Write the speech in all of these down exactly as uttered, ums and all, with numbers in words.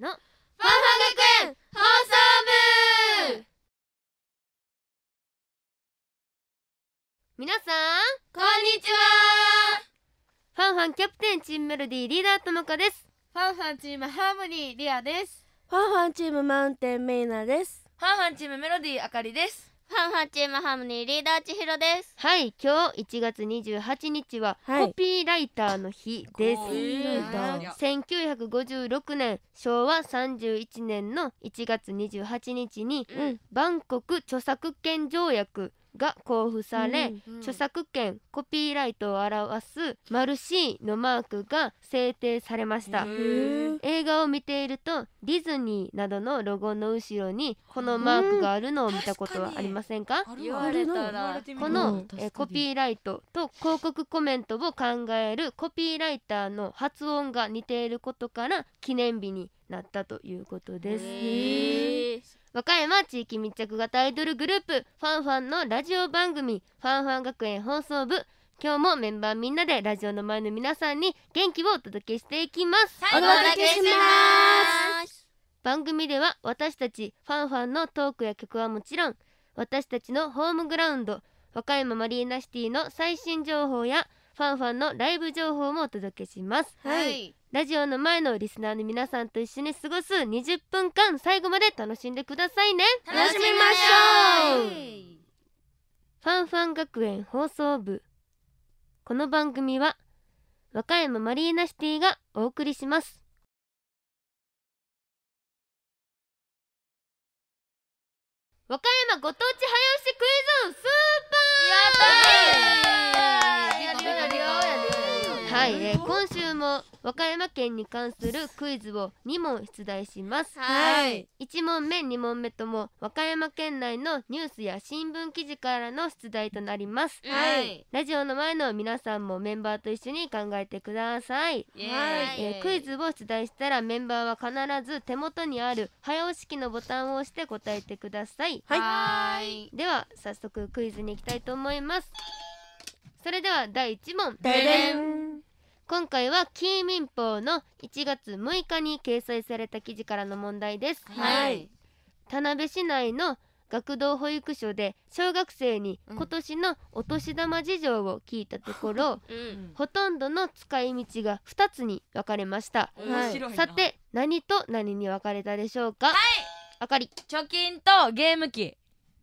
のファンファン学園放送部。皆さんこんにちは。ファンファンキャプテンチームメロディーリーダーともかです。 ファンファンチームハーモニーリアです。 ファンファンチームマウンテンメイナです。 ファンファンチームメロディーあかりです。 ファンファンチームハーモニーリーダーちひろです。 はい、今日いちがつにじゅうはちにちは、はい、コピーライターの日です。せんきゅうひゃくごじゅうろくねんしょうわさんじゅういちねんのいちがつにじゅうはちにちに、うん、バンコク著作権条約が公布され、うんうん、著作権コピーライトを表すマル シー のマークが制定されました。映画を見ているとディズニーなどのロゴの後ろにこのマークがあるのを見たことはありませんか？ 言われたらこのえコピーライトと広告コメントを考えるコピーライターの発音が似ていることから記念日になったということです。和歌山地域密着型アイドルグループファンファンのラジオ番組ファンファン学園放送部、今日もメンバーみんなでラジオの前の皆さんに元気をお届けしていきます。 お届けします。 番組では私たちファンファンのトークや曲はもちろん、私たちのホームグラウンド和歌山マリーナシティの最新情報やファンファンのライブ情報もお届けします。 はい、 ラジオの前のリスナーの皆さんと一緒に過ごすにじゅっぷんかん、最後まで楽しんでくださいね。 楽しみましょう。 ファンファン学園放送部、この番組は和歌山マリーナシティがお送りします。和歌山ご当地早押しクイズスーパー。はい、えー、今週も和歌山県に関するクイズをにもん出題します。 はい、 いちもんめにもんめとも和歌山県内のニュースや新聞記事からの出題となります。 はい、 ラジオの前の皆さんもメンバーと一緒に考えてください。 はい、 えー、クイズを出題したらメンバーは必ず手元にある早押し機のボタンを押して答えてください。 はい、はい、 では早速クイズに行きたいと思います。それではだいいちもん、 ででん。 今回はキー民報のいちがつむいかに掲載された記事からの問題です。 はい、 田辺市内の学童保育所で小学生に今年のお年玉事情を聞いたところ、うん、ほとんどの使い道がふたつに分かれました。はい、さて何と何に分かれたでしょうか？はい、あかり。 貯金とゲーム機。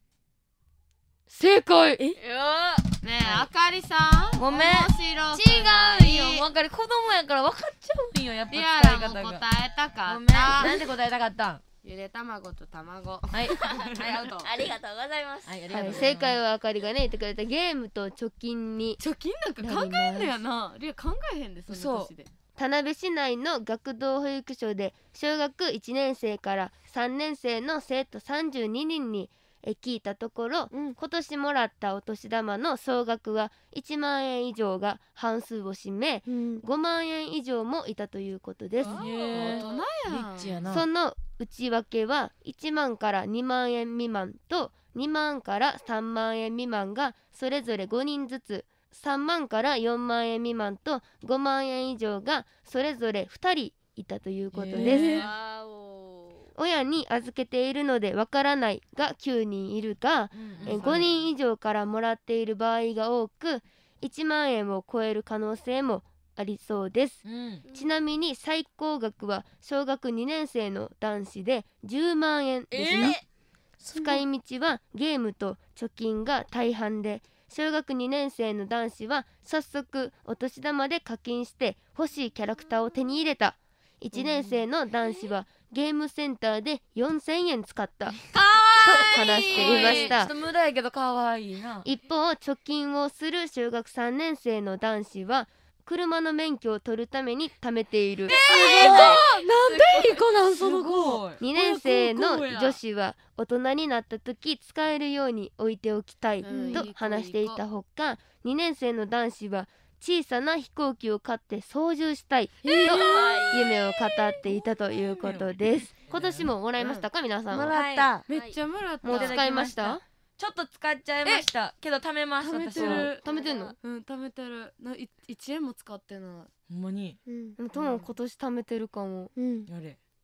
正解。えねえ、あかりさん、 ごめん、 違うよ。わかる、子供やから分かっちゃうんよ、やっぱ使い方が。 リアラも答えたかった。 ごめん、なんで答えたかったん？ ゆで卵と卵。 はい、はい、アウト。 ありがとうございます。 はい、ありがとうございます。 正解はあかりがね言ってくれたゲームと貯金に。 貯金なんか考えんのやな。リア考えへんで、その年で。 田辺市内の学童保育所で小学いちねんせいからさんねんせいの生徒さんじゅうににんにえ聞いたところ、うん、今年もらったお年玉の総額はいちまんえん以上が半数を占め、うん、ごまんえん以上もいたということです。 大人や。 リッチやな。 その内訳はいちまんからにまんえん未満とにまんからさんまんえん未満がそれぞれごにんずつ、さんまんからよんまんえん未満とごまんえん以上がそれぞれふたりいたということです。親に預けているのでわからないがきゅうにんいるが、うんうん、ごにん以上からもらっている場合が多くいちまんえんを超える可能性もありそうです。うん、ちなみに最高額は小学にねんせいの男子でじゅうまんえんでした。えー、使い道はゲームと貯金が大半で、小学にねんせいの男子は早速お年玉で課金して欲しいキャラクターを手に入れた。いちねんせいの男子はゲームセンターでよんせんえん使ったと話していました。 ちょっと無駄やけどかわいいな。 一方貯金をする小学さんねんせいの男子は車の免許を取るために貯めている。 えー、なんでいい子なんその子。 にねんせいの女子は大人になった時使えるように置いておきたいと話していたほか、にねんせいの男子は小さな飛行機を買って操縦したいと夢を語っていたということです。今年ももらいましたか、皆さんは？ もらった、 めっちゃもらった。 もう使いました？ ちょっと使っちゃいましたけど貯めます。 貯めてる。 貯めてんの？ うん、貯めてる。ないいちえんも使ってない。 ほんまに。 でもトモ今年貯めてるかも。 やれ。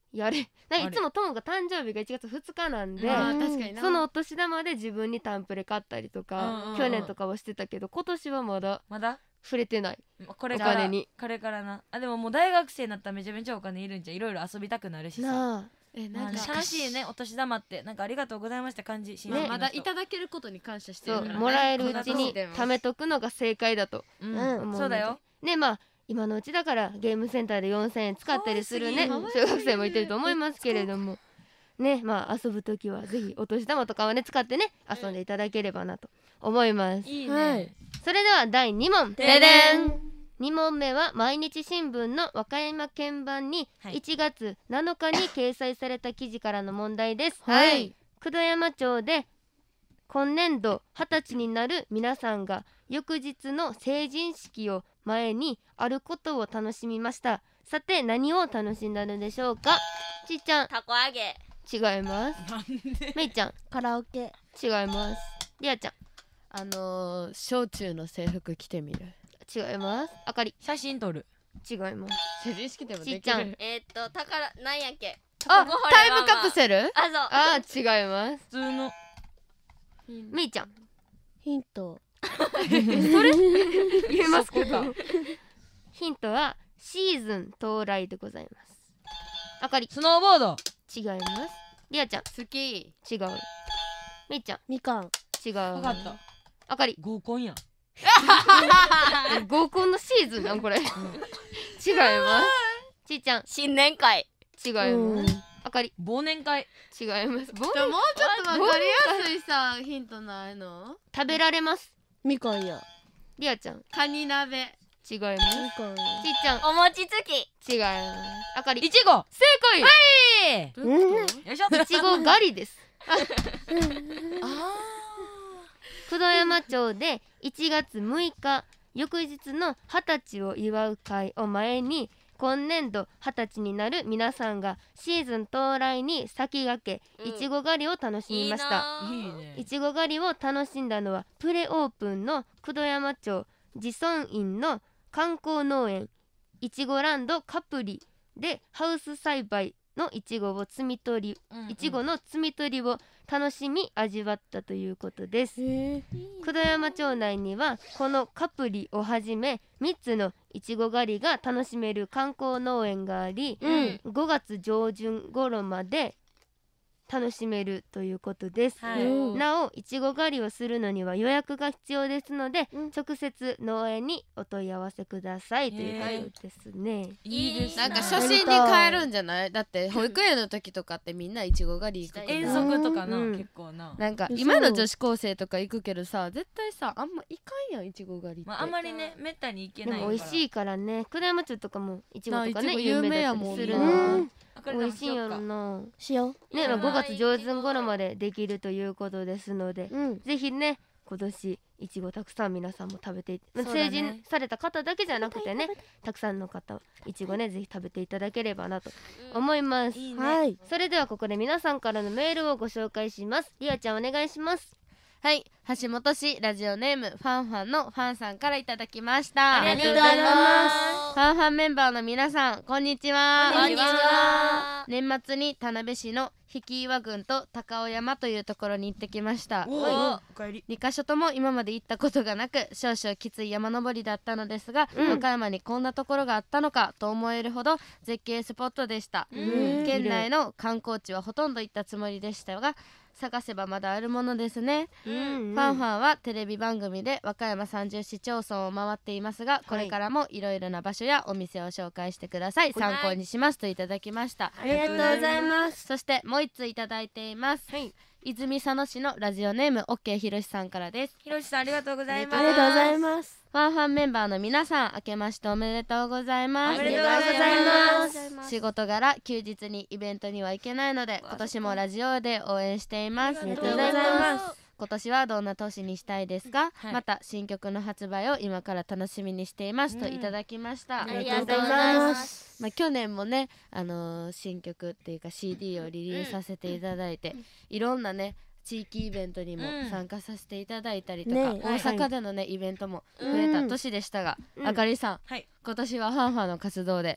やれなんかいつもトモが誕生日がいちがつふつかなんで、 あー確かにな。 そのお年玉で自分にタンプレ買ったりとか、 うんうんうん去年とかはしてたけど今年はまだまだ触れてない。 これからお金にこれからなあでももう大学生になったらめちゃめちゃお金いるんじゃんいろいろ遊びたくなるしさなあえまあねなんか楽しいねお年玉ってなんかありがとうございました感じ親戚の人まあまだいただけることに感謝してそうるからね。 もらえるうちありにがとうございます貯めとくのが正解だとうんうん思うので、 そうだよねまあ今のうちだからゲームセンターでよんせんえん使ったりするね可愛小学生もいてると思いますけれどもねまあ遊ぶときはぜひお年玉とかはね使ってね遊んでいただければなと思います。 いいはいねそれではだいに問ででんに問目は毎日新聞の和歌山県版にはいいちがつなのかに掲載された記事からの問題です。 はい九度山町で今年度はたちになる皆さんが翌日の成人式を前にあることを楽しみました。さて何を楽しんだのでしょうか。ちっちゃんたこ揚げ。 違います。めいちゃんカラオケ違います。りあちゃんあのー、小中の制服着てみる。 違います。あかり写真撮る違います。 成人式でもできちっちゃんる。 えーっと宝なんやっけ。 あここほれタイムカプセル？ あそう。 あー違います。 普通のめいちゃんヒント言えますけどヒントはシーズン到来でございます。あかりスノーボード違います。りあちゃん好き。 違う。めいちゃんみかん違う。 分かったあかり合コンやん合コンのシーズンなんこれ違いますちいちゃん新年会。 違いますあかり忘年会違いますぼんじゃあもうちょっとわかりやすいさヒントないの？ 食べられます。 みかんやりあちゃんカニ鍋。 違いますみかんちいちゃんお餅つき。 違いますあかりいちご正解えどういうこと？ よいしょいちご狩りですあ九度山町でいちがつむいか翌日のはたちを祝う会を前に今年度はたちになる皆さんがシーズン到来に先駆けうんいちご狩りを楽しみました。 いいないいねいちご狩りを楽しんだのはプレオープンの九度山町自村院の観光農園いちごランドカプリでハウス栽培のいちごを摘み取りいちごの摘み取りを楽しみ味わったということです。 へえ九度山町内にはこのカプリをはじめみっつのいちご狩りが楽しめる観光農園があり、 うんごがつ上旬頃まで楽しめるということです。 はいうんなおいちご狩りをするのには予約が必要ですので、 うん直接農園にお問い合わせくださいということですね。 いいですなんか初初心に変えるんじゃない？だって保育園の時とかってみんないちご狩り行くけ遠ど足とかなうん結構ななんかそう今の女子高生とか行くけどさ絶対さあんま行かんやんいちご狩りって、 まああんまりねめったに行けでないも美味しいからね九度山町とかもいちごとかねなあいちご有名だったりするの有名やもん美味しいんやろな。 しよね、まあ、 うんごがつ上旬頃までできるということですので、 ううんぜひね今年いちごたくさん皆さんも食べて、まあそうだね成人された方だけじゃなくてねたくさんの方いちごねぜひ食べていただければなと思います。 いいねはいそれではここで皆さんからのメールをご紹介します。りあちゃんお願いします。 はい橋本市ラジオネームファンファンのファンさんからいただきました。 ありがとうございます。 ファンファンメンバーの皆さんこんにちは。 こんにちは。 年末に田辺市の引岩郡と高尾山というところに行ってきました。 おおおかえりにかしょとも今まで行ったことがなく少々きつい山登りだったのですが、 うん和歌山にこんなところがあったのかと思えるほど絶景スポットでした。 うん県内の観光地はほとんど行ったつもりでしたが探せばまだあるものですね。 うんうんファンファンはテレビ番組で和歌山さんじゅう市町村を回っていますが、これからもいろいろな場所やお店を紹介してください。参考にしますといただきました。 ありがとうございますそしてもう一ついただいています。 はい泉佐野市のラジオネーム OK ひろしさんからです。 ひろしさんありがとうございますありがとうございますファンファンメンバーの皆さん明けましておめでとうございます。 おめでとうございます仕事柄休日にイベントには行けないので今年もラジオで応援しています。 ありがとうございます今年はどんな年にしたいですか、 はいまた新曲の発売を今から楽しみにしていますといただきました。 ありありがとうがとうございございまますす。 まあ、去年もね、あのー新曲っていうか シーディー をリリースさせていただいて、いろんなね地域イベントにもうん参加させていただいたりとか、 ね大阪でのね、イベントも増えた年でしたが、 うんあかりさん、 はい今年はファンファンの活動で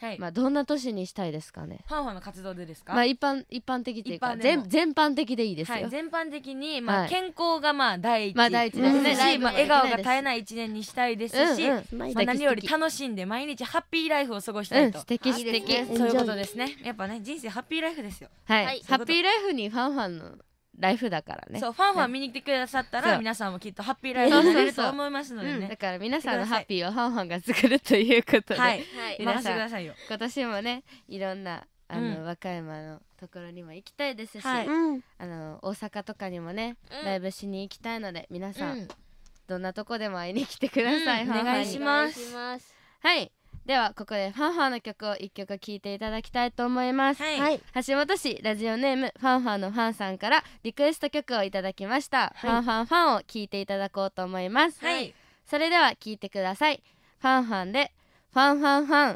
はい、 まあどんな年にしたいですかね。 ファンファンの活動でですか？ まあ一般一般的っていうか一般でも全全般的でいいですよ。 はい、全般的に、まあはい健康がまあ第一、 まあ第一ですね。 し、 ライブまあ、 もできないです笑顔が絶えない一年にしたいですし、 うんうんまあまあ、何より楽しんで毎日ハッピーライフを過ごしたうんいと、 素敵素敵。 ねそういうことですね。やっぱね人生ハッピーライフですよ。 はい、 はいハッピーライフにファンファンのライフだからね。 そうファンファン見に来てくださったら、 そう皆さんもきっとハッピーライフになれると思いますのでね。 だから皆さんのハッピーをファンファンが作るということで、 はい、 はい任せてくださいよ。 今年もねいろんなあの、 うん和歌山のところにも行きたいですし、 はいうんあの大阪とかにもね、 うんライブしに行きたいので皆さん、 うんどんなとこでも会いに来てください、 うんファンファンにお願いしますお願いします。 はいではここでファンファンの曲をいっきょく聴いていただきたいと思います、 はい、 はい橋本市ラジオネームファンファンのファンさんからリクエスト曲をいただきました、ファンファンファンを聴いていただこうと思います、 はい、 それでは聴いてください。ファンファンでファンファンファン。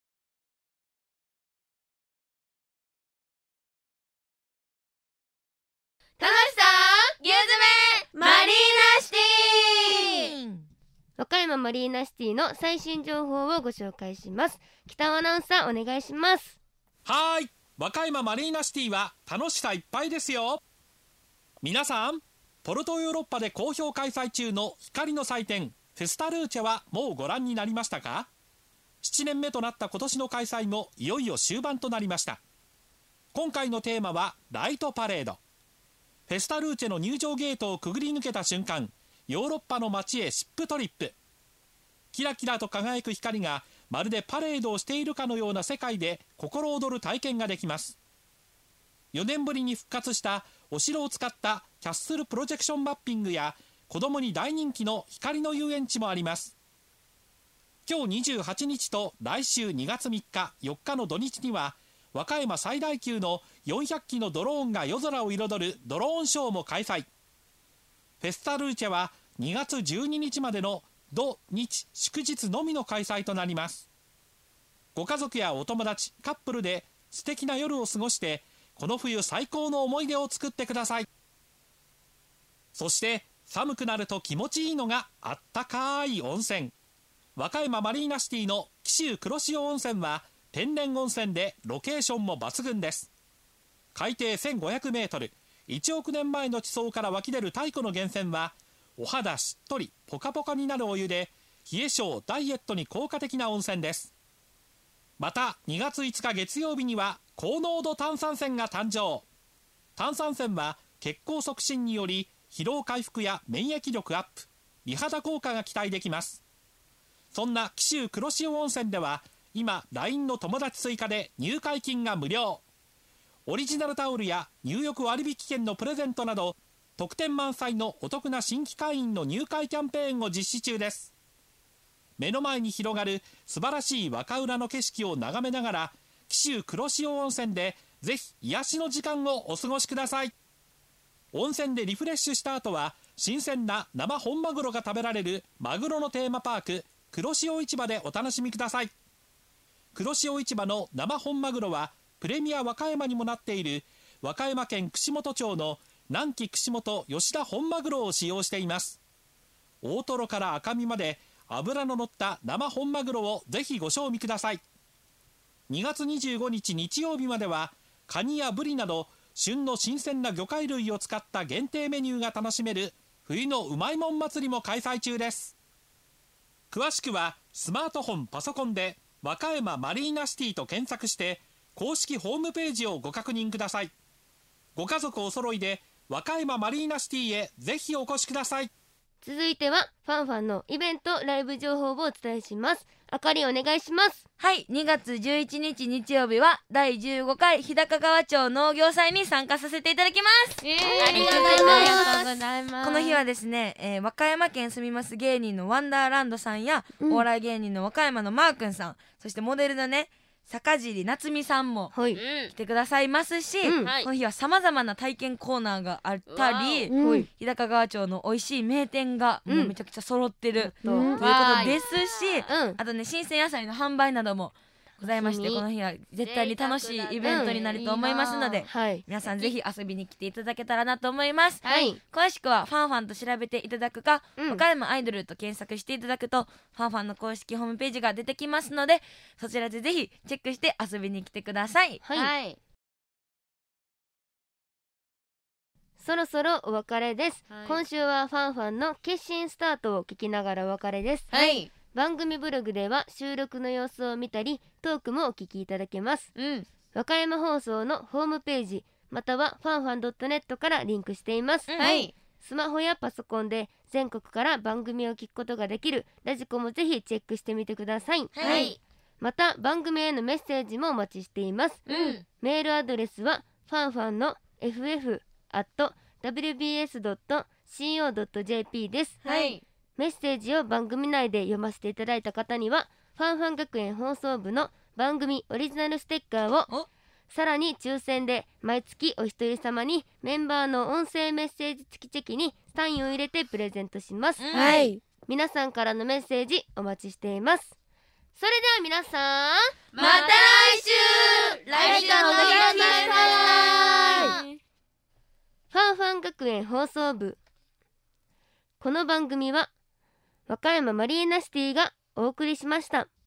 楽しさ牛詰めマリーナシティ。 和歌山マリーナシティの最新情報をご紹介します。北尾アナウンサーお願いします。 はーい、和歌山マリーナシティは楽しさいっぱいですよ。皆さん、ポルトヨーロッパで好評開催中の光の祭典フェスタルーチェはもうご覧になりましたか？ななねんめとなった今年の開催もいよいよ終盤となりました。今回のテーマはライトパレード。フェスタルーチェの入場ゲートをくぐり抜けた瞬間、ヨーロッパの街へシップトリップ。キラキラと輝く光がまるでパレードをしているかのような世界で心躍る体験ができます。よねんぶりに復活したお城を使ったキャッスルプロジェクションマッピングや子供に大人気の光の遊園地もあります。今日にじゅうはちにちと来週にがつみっかよっかの土日には和歌山最大級のよんひゃくきのドローンが夜空を彩るドローンショーも開催。フェスタルーチェはにがつじゅうににちまでの土日祝日のみの開催となります。ご家族やお友達カップルで素敵な夜を過ごしてこの冬最高の思い出を作ってください。そして寒くなると気持ちいいのがあったかい温泉。和歌山マリーナシティの紀州黒潮温泉は天然温泉でロケーションも抜群です。海底せんごひゃくメートル、いちおくねんまえの地層から湧き出る太古の源泉はお肌しっとりポカポカになるお湯で冷え性ダイエットに効果的な温泉です。またにがついつか月曜日には高濃度炭酸泉が誕生。炭酸泉は血行促進により疲労回復や免疫力アップ、美肌効果が期待できます。そんな紀州黒潮温泉では今 ライン の友達追加で入会金が無料。オリジナルタオルや入浴割引券のプレゼントなど特典満載のお得な新規会員の入会キャンペーンを実施中です。目の前に広がる素晴らしい和歌浦の景色を眺めながら紀州黒潮温泉でぜひ癒しの時間をお過ごしください。温泉でリフレッシュした後は新鮮な生本マグロが食べられるマグロのテーマパーク黒潮市場でお楽しみください。黒潮市場の生本マグロはプレミア和歌山にもなっている和歌山県串本町の南紀串本吉田本マグロを使用しています。大トロから赤身まで脂の乗った生本マグロをぜひご賞味ください。にがつにじゅうごにち日曜日まではカニやブリなど旬の新鮮な魚介類を使った限定メニューが楽しめる冬のうまいもん祭りも開催中です。詳しくはスマートフォンパソコンで和歌山マリーナシティと検索して公式ホームページをご確認ください。ご家族お揃いで和歌山マリーナシティへぜひお越しください。 続いてはファンファンのイベントライブ情報をお伝えします。あかりお願いします。 はい、にがつじゅういちにち日曜日はだいじゅうごかい日高川町農業祭に参加させていただきます。 えー、 ありがとうございますありがとうございます。 この日はですね、えー和歌山県住みます芸人のワンダーランドさんや、 うんお笑い芸人の和歌山のマー君さん、そしてモデルのね坂尻夏美さんもはい、 うん来てくださいますし、 うんはいこの日はさまざまな体験コーナーがあったり、 うんはい日高川町の美味しい名店がもうめちゃくちゃ揃ってる、 うんということですし、 うんあとね新鮮野菜の販売などもございまして、 楽しみこの日は絶対に楽しいイベントになると思いますので、 はい皆さんぜひ遊びに来ていただけたらなと思います。 はい詳しくはファンファンと調べていただくか、 うん和歌山アイドルと検索していただくとファンファンの公式ホームページが出てきますので、そちらでぜひチェックして遊びに来てください。 はい、 はいそろそろお別れです、 はい今週はファンファンの決心スタートを聞きながらお別れです。 はい番組ブログでは収録の様子を見たりトークもお聞きいただけます。 うん和歌山放送のホームページまたはファンファン ドットネット からリンクしています、 うんはいスマホやパソコンで全国から番組を聞くことができるラジコもぜひチェックしてみてください。 はいまた番組へのメッセージもお待ちしています。 うんメールアドレスはファンファンの エフエフ アット ダブリュービーエス ドット シーオー ドット ジェーピー です。 はいメッセージを番組内で読ませていただいた方にはファンファン学園放送部の番組オリジナルステッカーをおさらに抽選で毎月お一人様にメンバーの音声メッセージ付きチェキにサインを入れてプレゼントします、 うんはい皆さんからのメッセージお待ちしています。それでは皆さんまた来週ありがとうございましたファンファン学園放送部、この番組は和歌山マリーナシティがお送りしました。